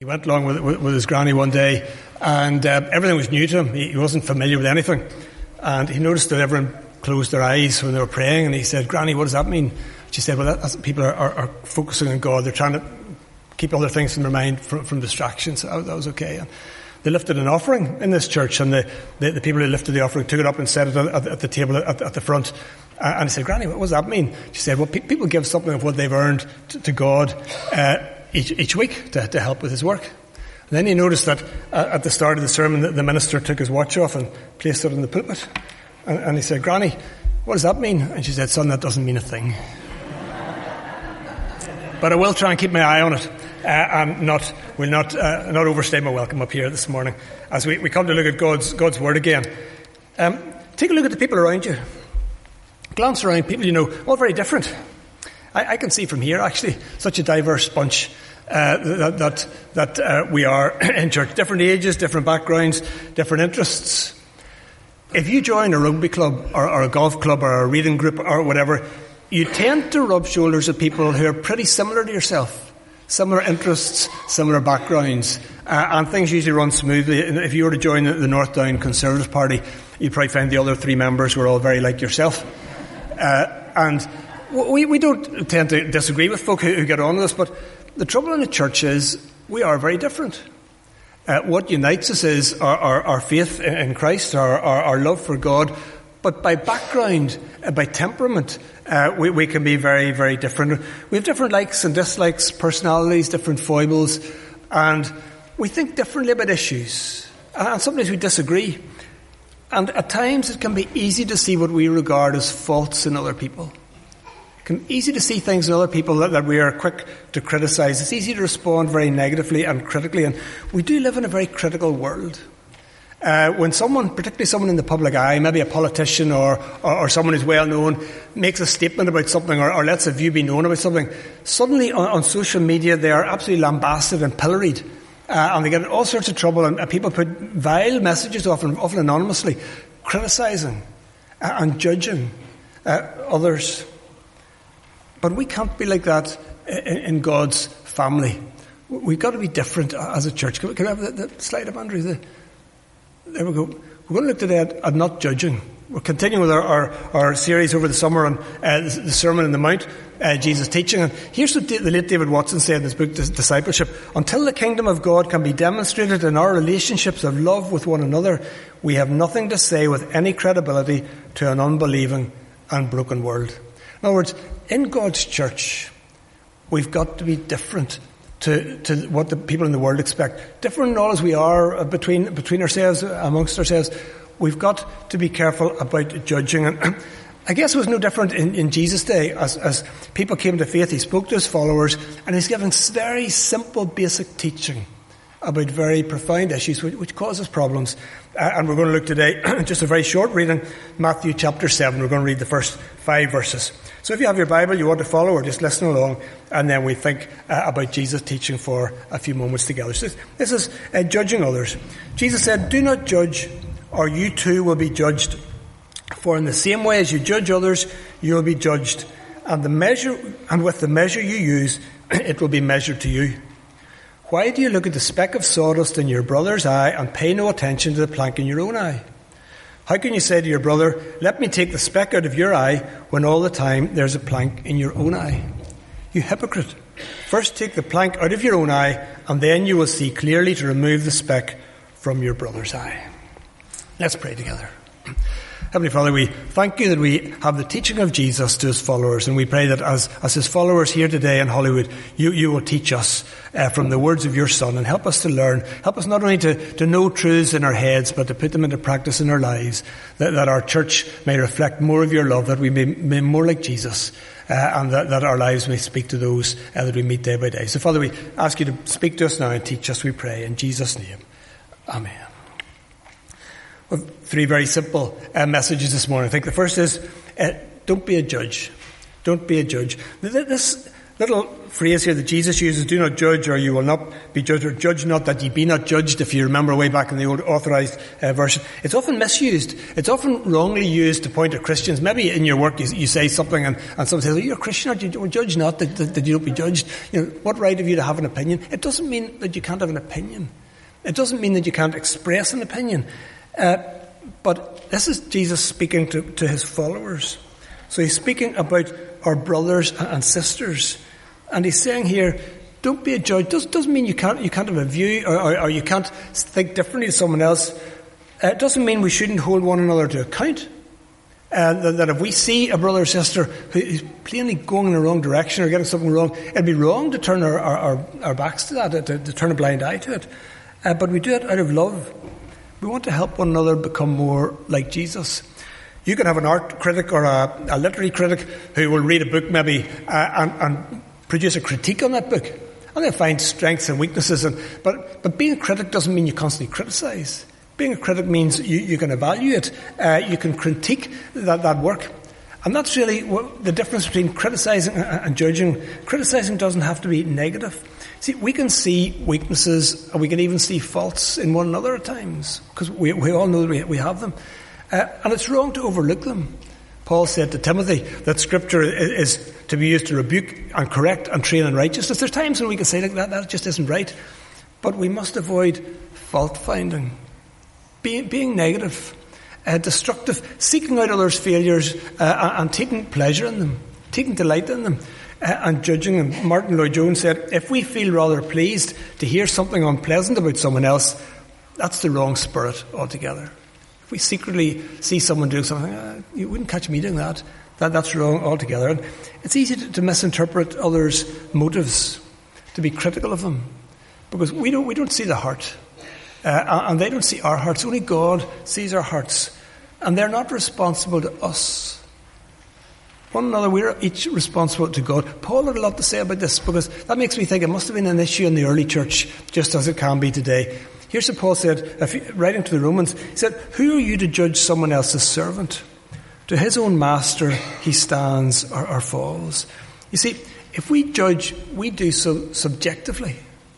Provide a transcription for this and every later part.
went along with his granny one day, and everything was new to him. He wasn't familiar with anything. And he noticed that everyone closed their eyes when they were praying, and he said, "Granny, what does that mean?" She said, "Well, people are focusing on God. They're trying to keep other things from their mind, from distractions." So that was okay. And they lifted an offering in this church, and the people who lifted the offering took it up and set it at the table at the front. And he said, "Granny, what does that mean?" She said, "Well, people give something of what they've earned to God each week to help with his work." And then he noticed that at the start of the sermon, the minister took his watch off and placed it in the pulpit. And he said, "Granny, what does that mean?" And she said, "Son, that doesn't mean a thing. But I will try and keep my eye on it, and will not overstay my welcome up here this morning as we come to look at God's Word again. Take a look at the people around you. Glance around, people you know, all very different. I can see from here, actually, such a diverse bunch that we are in church. Different ages, different backgrounds, different interests. If you join a rugby club or a golf club or a reading group or whatever, you tend to rub shoulders with people who are pretty similar to yourself. Similar interests, similar backgrounds, and things usually run smoothly. If you were to join the North Down Conservative Party, you'd probably find the other three members were all very like yourself. And we don't tend to disagree with folk who get on with us, but the trouble in the church is we are very different. What unites us is our faith in Christ, our love for God, but by background, by temperament, we can be very, very different. We have different likes and dislikes, personalities, different foibles, and we think differently about issues. And sometimes we disagree. And at times it can be easy to see what we regard as faults in other people. It can be easy to see things in other people that we are quick to criticise. It's easy to respond very negatively and critically, and we do live in a very critical world. When someone, particularly someone in the public eye, maybe a politician or someone who's well known, makes a statement about something or lets a view be known about something, suddenly on social media they are absolutely lambasted and pilloried. And they get in all sorts of trouble, and people put vile messages, often anonymously, criticising and judging others. But we can't be like that in God's family. We've got to be different as a church. Can we have the slide up, Andrew? There we go. We're going to look today at not judging. We're continuing with our series over the summer on the Sermon on the Mount, Jesus' teaching. And here's what the late David Watson said in his book, Discipleship. Until the kingdom of God can be demonstrated in our relationships of love with one another, we have nothing to say with any credibility to an unbelieving and broken world. In other words, in God's church, we've got to be different to what the people in the world expect. Different in all as we are between ourselves, amongst ourselves. We've got to be careful about judging. And I guess it was no different in Jesus' day. As people came to faith, he spoke to his followers, and he's given very simple, basic teaching about very profound issues which causes problems. And we're going to look today, just a very short reading, Matthew chapter 7. We're going to read the first 5 verses. So if you have your Bible, you want to follow, or just listen along, and then we think about Jesus' teaching for a few moments together. So this is judging others. Jesus said, "Do not judge, or you too will be judged. For in the same way as you judge others, you will be judged. And with the measure you use, it will be measured to you. Why do you look at the speck of sawdust in your brother's eye and pay no attention to the plank in your own eye? How can you say to your brother, 'Let me take the speck out of your eye,' when all the time there's a plank in your own eye? You hypocrite! First take the plank out of your own eye, and then you will see clearly to remove the speck from your brother's eye." Let's pray together. Heavenly Father, we thank you that we have the teaching of Jesus to his followers, and we pray that as his followers here today in Hollywood, you will teach us from the words of your Son, and help us to learn. Help us not only to know truths in our heads, but to put them into practice in our lives, that our church may reflect more of your love, that we may be more like Jesus, and that our lives may speak to those that we meet day by day. So Father, we ask you to speak to us now and teach us, we pray, in Jesus' name. Amen. Well, 3 very simple messages this morning. I think the first is, don't be a judge. Don't be a judge. This little phrase here that Jesus uses, do not judge or you will not be judged, or judge not that ye be not judged, if you remember way back in the old authorised version. It's often misused. It's often wrongly used to point at Christians. Maybe in your work you say something and someone says, oh, you're a Christian, aren't you? Well, judge not that you don't be judged. What right have you to have an opinion? It doesn't mean that you can't have an opinion. It doesn't mean that you can't express an opinion. But this is Jesus speaking to his followers. So he's speaking about our brothers and sisters. And he's saying here, don't be a judge. Doesn't mean you can't have a view or you can't think differently to someone else. It doesn't mean we shouldn't hold one another to account. That if we see a brother or sister who's plainly going in the wrong direction or getting something wrong, it'd be wrong to turn our backs to that, to turn a blind eye to it. But we do it out of love. We want to help one another become more like Jesus. You can have an art critic or a literary critic who will read a book maybe and produce a critique on that book. And they'll find strengths and weaknesses. But being a critic doesn't mean you constantly criticise. Being a critic means you can evaluate, you can critique that work. And that's really the difference between criticising and judging. Criticising doesn't have to be negative. See, we can see weaknesses and we can even see faults in one another at times, because we all know that we have them. And it's wrong to overlook them. Paul said to Timothy that Scripture is to be used to rebuke and correct and train in righteousness. There's times when we can say like that just isn't right. But we must avoid fault-finding, being negative, destructive, seeking out others' failures and taking pleasure in them, taking delight in them, and judging them. Martin Lloyd-Jones said, if we feel rather pleased to hear something unpleasant about someone else, that's the wrong spirit altogether. If we secretly see someone doing something, you wouldn't catch me doing that. That's wrong altogether. And it's easy to misinterpret others' motives, to be critical of them, because we don't see the heart, and they don't see our hearts. Only God sees our hearts, and they're not responsible to us. One another, we're each responsible to God. Paul had a lot to say about this, because that makes me think it must have been an issue in the early church, just as it can be today. Here's what Paul said, writing to the Romans. He said, who are you to judge someone else's servant? To his own master he stands or falls. You see, if we judge, we do so subjectively,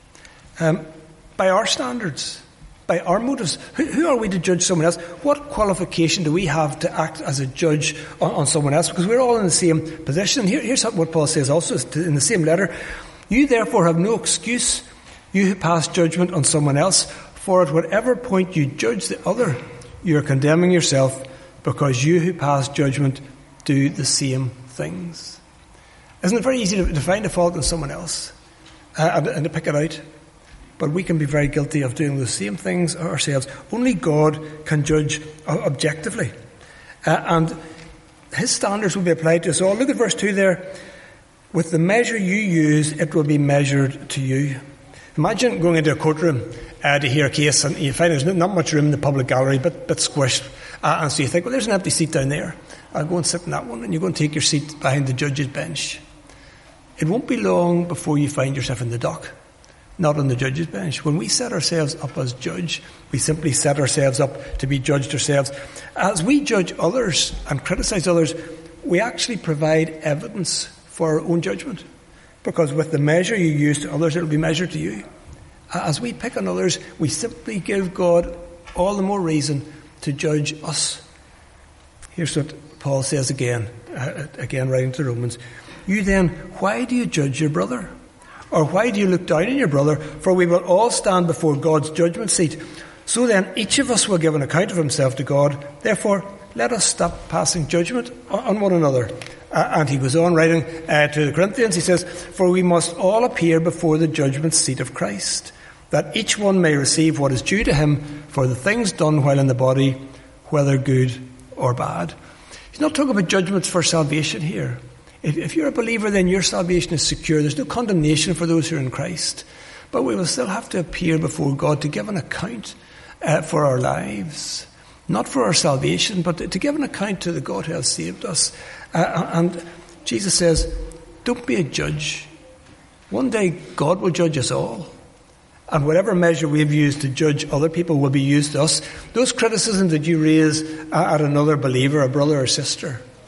by our standards, by our motives. Who are we to judge someone else? What qualification do we have to act as a judge on someone else? Because we're all in the same position. Here's what Paul says also in the same letter. You therefore have no excuse, you who pass judgment on someone else, for at whatever point you judge the other, you are condemning yourself, because you who pass judgment do the same things. Isn't it very easy to find a fault in someone else and to pick it out? But we can be very guilty of doing the same things ourselves. Only God can judge objectively. And his standards will be applied to us all. Look at verse 2 there. With the measure you use, it will be measured to you. Imagine going into a courtroom to hear a case, and you find there's not much room in the public gallery, but squished. And so you think, well, there's an empty seat down there. I'll go and sit in that one, and you go and take your seat behind the judge's bench. It won't be long before you find yourself in the dock, not on the judge's bench. When we set ourselves up as judge, we simply set ourselves up to be judged ourselves. As we judge others and criticise others, we actually provide evidence for our own judgment. Because with the measure you use to others, it will be measured to you. As we pick on others, we simply give God all the more reason to judge us. Here's what Paul says again writing to the Romans. You then, why do you judge your brother? Or why do you look down on your brother? For we will all stand before God's judgment seat. So then, each of us will give an account of himself to God. Therefore, let us stop passing judgment on one another. And he goes on writing to the Corinthians, he says, for we must all appear before the judgment seat of Christ, that each one may receive what is due to him for the things done while in the body, whether good or bad. He's not talking about judgments for salvation here. If you're a believer, then your salvation is secure. There's no condemnation for those who are in Christ. But we will still have to appear before God to give an account for our lives. Not for our salvation, but to give an account to the God who has saved us. And Jesus says, don't be a judge. One day God will judge us all. And whatever measure we've used to judge other people will be used to us. Those criticisms that you raise at another believer, a brother or sister,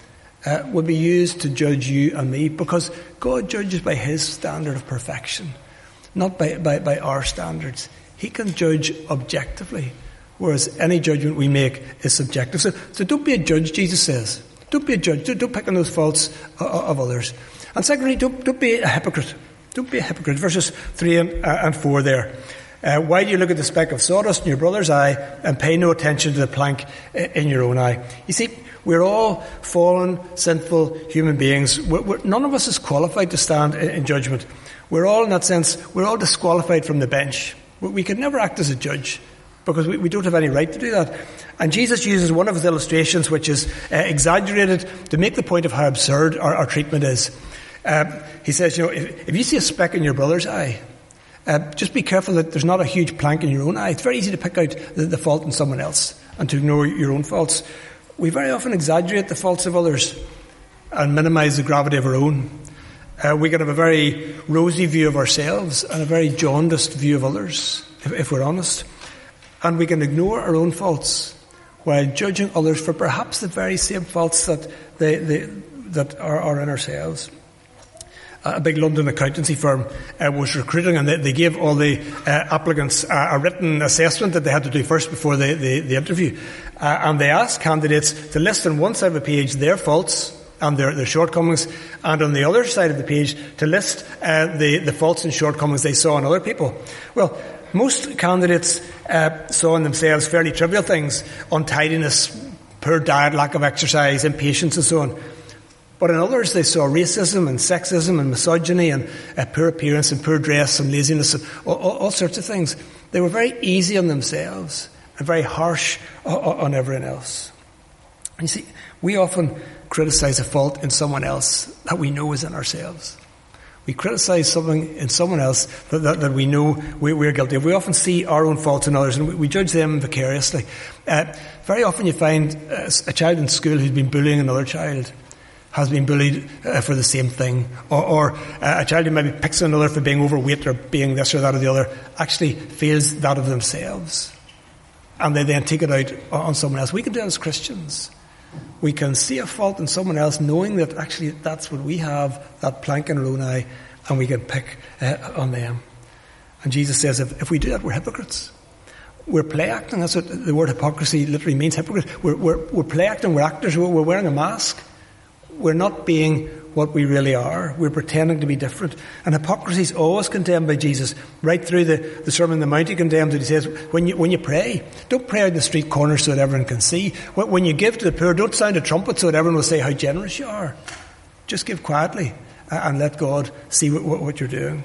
would be used to judge you and me, because God judges by his standard of perfection, not by our standards. He can judge objectively, whereas any judgment we make is subjective. So don't be a judge, Jesus says. Don't be a judge. Don't pick on those faults of others. And secondly, don't be a hypocrite. Don't be a hypocrite. Verses 3 and 4 there. Why do you look at the speck of sawdust in your brother's eye and pay no attention to the plank in your own eye? You see, we're all fallen, sinful human beings. None of us is qualified to stand in judgment. We're all, in that sense, we're all disqualified from the bench. We could never act as a judge, because we don't have any right to do that. And Jesus uses one of his illustrations, which is exaggerated, to make the point of how absurd our treatment is. He says, if you see a speck in your brother's eye, just be careful that there's not a huge plank in your own eye. It's very easy to pick out the fault in someone else and to ignore your own faults. We very often exaggerate the faults of others and minimise the gravity of our own. We can have a very rosy view of ourselves and a very jaundiced view of others, if we're honest. And we can ignore our own faults while judging others for perhaps the very same faults that are in ourselves. A big London accountancy firm was recruiting, and they gave all the applicants a written assessment that they had to do first before the interview. And they asked candidates to list on one side of the page their faults and their shortcomings, and on the other side of the page to list the faults and shortcomings they saw in other people. Well, most candidates saw in themselves fairly trivial things: untidiness, poor diet, lack of exercise, impatience and so on. But in others they saw racism and sexism and misogyny and poor appearance and poor dress and laziness and all sorts of things. They were very easy on themselves and very harsh on everyone else. And you see, we often criticise a fault in someone else that we know is in ourselves. We criticise something in someone else that we know we're guilty of. We often see our own faults in others and we judge them vicariously. Very often you find a child in school who's been bullying another child has been bullied for the same thing, or a child who maybe picks on another for being overweight or being this or that or the other actually feels that of themselves, and they then take it out on someone else. We can do that as Christians. We can see a fault in someone else, knowing that actually that's what we have, that plank in our own eye, and we can pick on them. And Jesus says if we do that, we're hypocrites. We're play acting. That's what the word hypocrisy literally means, hypocrite. We're play acting, we're actors, we're wearing a mask. We're not being what we really are. We're pretending to be different. And hypocrisy is always condemned by Jesus. Right through the Sermon on the Mount he condemns it. He says, when you pray, don't pray out in the street corners so that everyone can see. When you give to the poor, don't sound a trumpet so that everyone will say how generous you are. Just give quietly and let God see what you're doing.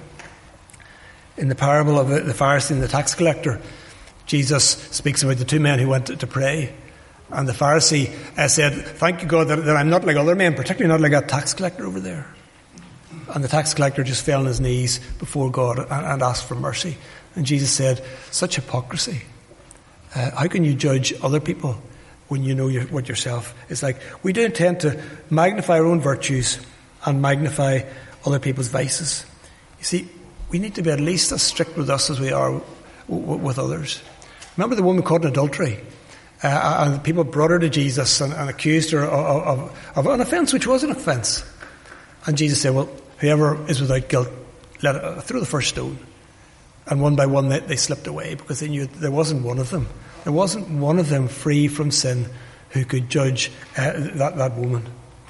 In the parable of the Pharisee and the tax collector, Jesus speaks about the two men who went to pray. And the Pharisee said, thank you, God, that I'm not like other men, particularly not like that tax collector over there. And the tax collector just fell on his knees before God and asked for mercy. And Jesus said, such hypocrisy. How can you judge other people when you know what yourself is like? We do tend to magnify our own virtues and magnify other people's vices. You see, we need to be at least as strict with us as we are with others. Remember the woman caught in adultery? And people brought her to Jesus and accused her of an offence which was an offence. And Jesus said, well, whoever is without guilt, throw the first stone. And one by one they slipped away, because they knew there wasn't one of them. There wasn't one of them free from sin who could judge that woman.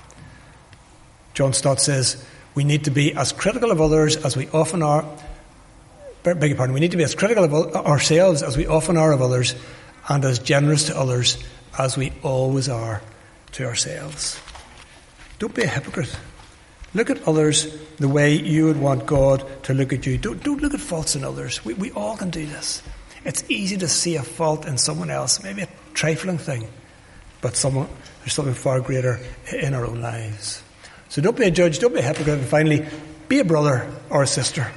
John Stott says, we need to be as critical of others as we often are. Beg your pardon. We need to be as critical of ourselves as we often are of others, and as generous to others as we always are to ourselves. Don't be a hypocrite. Look at others the way you would want God to look at you. Don't look at faults in others. We all can do this. It's easy to see a fault in someone else, maybe a trifling thing, but there's something far greater in our own lives. So don't be a judge, don't be a hypocrite, and finally, be a brother or a sister.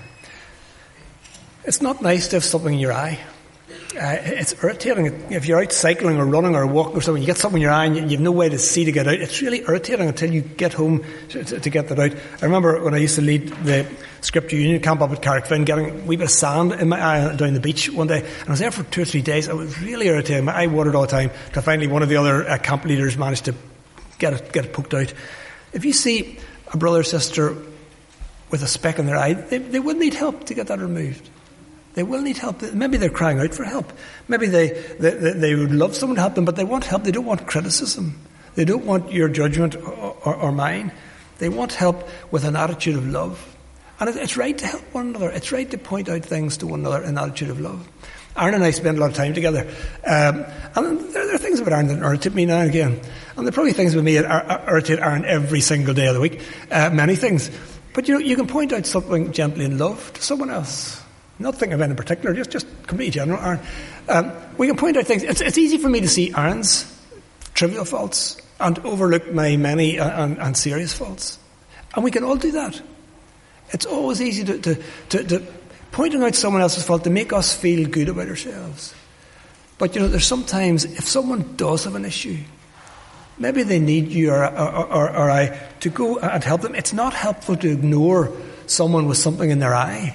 It's not nice to have something in your eye. It's irritating. If you're out cycling or running or walking or something, you get something in your eye and you have no way to see to get out. It's really irritating until you get home to get that out. I remember when I used to lead the Scripture Union camp up at Carrickfinn, getting a wee bit of sand in my eye down the beach one day. And I was there for 2 or 3 days. I was really irritated. My eye watered all the time. Till finally one of the other camp leaders managed to get it poked out. If you see a brother or sister with a speck in their eye, they will need help to get that removed. They will need help. Maybe they're crying out for help. Maybe they would love someone to help them, but they want help. They don't want criticism. They don't want your judgment or mine. They want help with an attitude of love. And it's right to help one another. It's right to point out things to one another in an attitude of love. Aaron and I spend a lot of time together. And there are things about Aaron that irritate me now and again. And there are probably things with me that irritate Aaron every single day of the week. Many things. But you can point out something gently in love to someone else. Not thinking of any in particular, just completely general, Aaron. We can point out things. It's easy for me to see Aaron's trivial faults and overlook my many and serious faults. And we can all do that. It's always easy to pointing out someone else's fault to make us feel good about ourselves. But there's sometimes, if someone does have an issue, maybe they need you or I to go and help them. It's not helpful to ignore someone with something in their eye.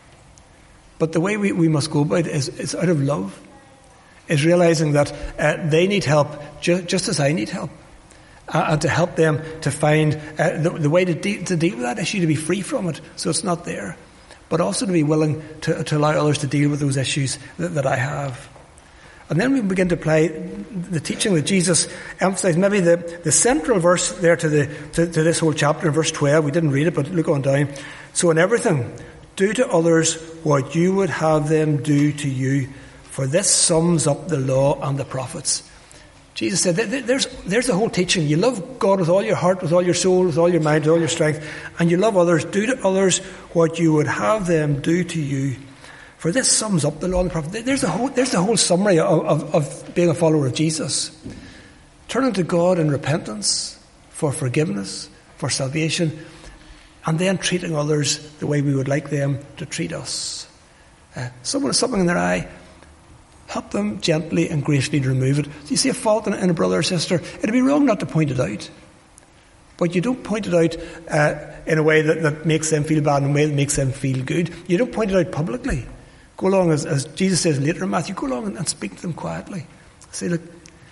But the way we must go about it is out of love. Is realizing that they need help just as I need help. And to help them to find the way to deal with that issue, to be free from it, so it's not there. But also to be willing to allow others to deal with those issues that I have. And then we begin to apply the teaching that Jesus emphasised. Maybe the central verse there to this whole chapter, in verse 12. We didn't read it, but look on down. So in everything, do to others what you would have them do to you, for this sums up the law and the prophets. Jesus said, there's the whole teaching. You love God with all your heart, with all your soul, with all your mind, with all your strength, and you love others. Do to others what you would have them do to you. For this sums up the law and the prophets. There's the whole summary of being a follower of Jesus. Turning to God in repentance, for forgiveness, for salvation, and then treating others the way we would like them to treat us. Someone has something in their eye, help them gently and gracefully to remove it. So you see a fault in a brother or sister, it'd be wrong not to point it out. But you don't point it out in a way that makes them feel bad, in a way that makes them feel good. You don't point it out publicly. Go along, as Jesus says later in Matthew, go along and speak to them quietly. Say, look,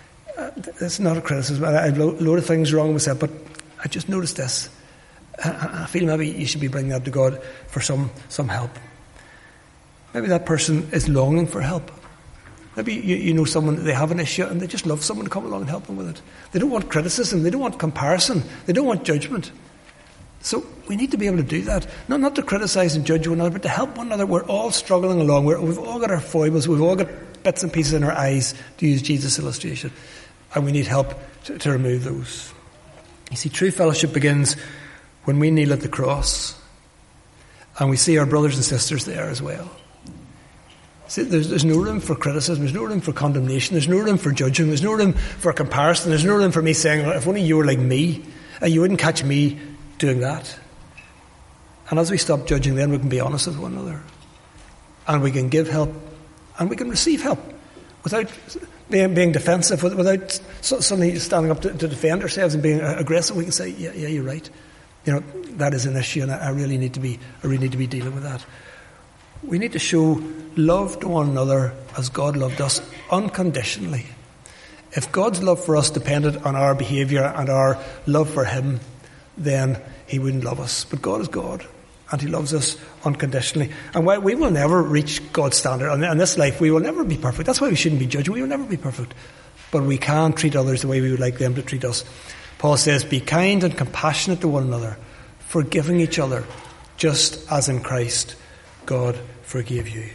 it's not a criticism. I have a load of things wrong with myself, but I just noticed this. I feel maybe you should be bringing that to God for some help. Maybe that person is longing for help. Maybe you know someone, they have an issue and they just love someone to come along and help them with it. They don't want criticism, they don't want comparison, they don't want judgment. So we need to be able to do that. Not to criticise and judge one another, but to help one another. We're all struggling along. We've all got our foibles, we've all got bits and pieces in our eyes, to use Jesus' illustration. And we need help to remove those. You see, true fellowship begins when we kneel at the cross and we see our brothers and sisters there as well. See, there's no room for criticism, there's no room for condemnation, there's no room for judging, there's no room for comparison, there's no room for me saying, well, if only you were like me, you wouldn't catch me doing that. And as we stop judging, then we can be honest with one another. And we can give help, and we can receive help without being defensive, without suddenly standing up to defend ourselves and being aggressive. We can say, yeah, you're right. That is an issue, and I really need to be dealing with that. We need to show love to one another as God loved us unconditionally. If God's love for us depended on our behaviour and our love for Him, then He wouldn't love us. But God is God, and He loves us unconditionally. And while we will never reach God's standard, in this life we will never be perfect. That's why we shouldn't be judging. We will never be perfect. But we can treat others the way we would like them to treat us. Paul says, be kind and compassionate to one another, forgiving each other, just as in Christ God forgave you.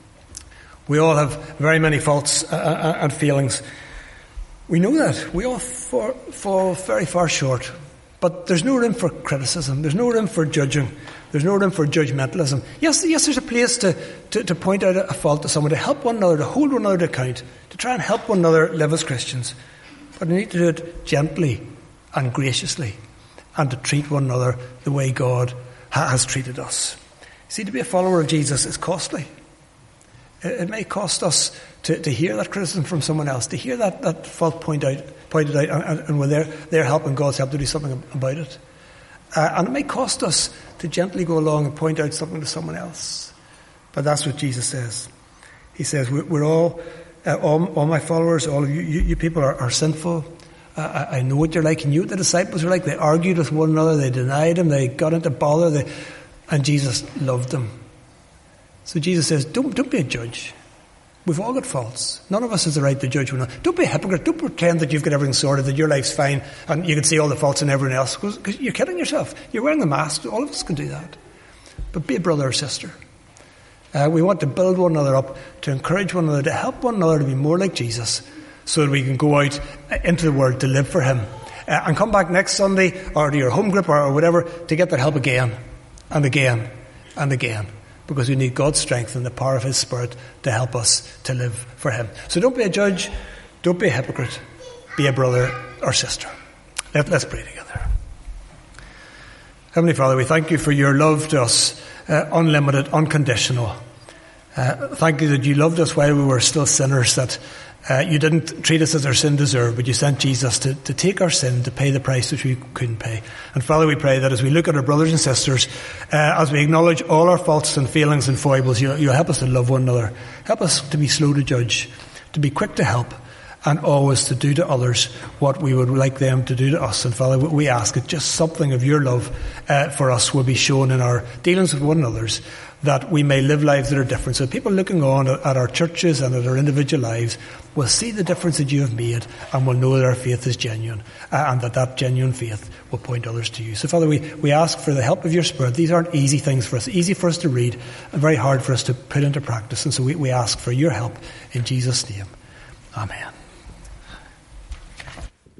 We all have very many faults and failings. We know that. We all fall very far short. But there's no room for criticism. There's no room for judging. There's no room for judgmentalism. Yes, there's a place to point out a fault to someone, to help one another, to hold one another to account, to try and help one another live as Christians. But we need to do it gently and graciously, and to treat one another the way God has treated us. See, to be a follower of Jesus is costly. It may cost us to hear that criticism from someone else, to hear that fault pointed out, and when they're helping God's help to do something about it. And it may cost us to gently go along and point out something to someone else. But that's what Jesus says. He says, we're all my followers, all of you people are sinful, I know what you're like. You knew what the disciples were like. They argued with one another. They denied him. They got into bother. And Jesus loved them. So Jesus says, don't be a judge. We've all got faults. None of us has the right to judge one another. Don't be a hypocrite. Don't pretend that you've got everything sorted, that your life's fine, and you can see all the faults in everyone else. Because you're kidding yourself. You're wearing a mask. All of us can do that. But be a brother or sister. We want to build one another up, to encourage one another, to help one another to be more like Jesus, so that we can go out into the world to live for him. And come back next Sunday, or to your home group, or whatever, to get that help again, and again, and again. Because we need God's strength and the power of his Spirit to help us to live for him. So don't be a judge, don't be a hypocrite, be a brother or sister. Let's pray together. Heavenly Father, we thank you for your love to us, unlimited, unconditional. Thank you that you loved us while we were still sinners, that you didn't treat us as our sin deserved, but you sent Jesus to take our sin, to pay the price which we couldn't pay. And Father, we pray that as we look at our brothers and sisters, as we acknowledge all our faults and failings and foibles, you'll help us to love one another. Help us to be slow to judge, to be quick to help, and always to do to others what we would like them to do to us. And Father, we ask that just something of your love for us will be shown in our dealings with one another, that we may live lives that are different. So people looking on at our churches and at our individual lives will see the difference that you have made, and will know that our faith is genuine, and that genuine faith will point others to you. So Father, we ask for the help of your Spirit. These aren't easy things for us, easy for us to read, and very hard for us to put into practice. And so we ask for your help in Jesus' name. Amen.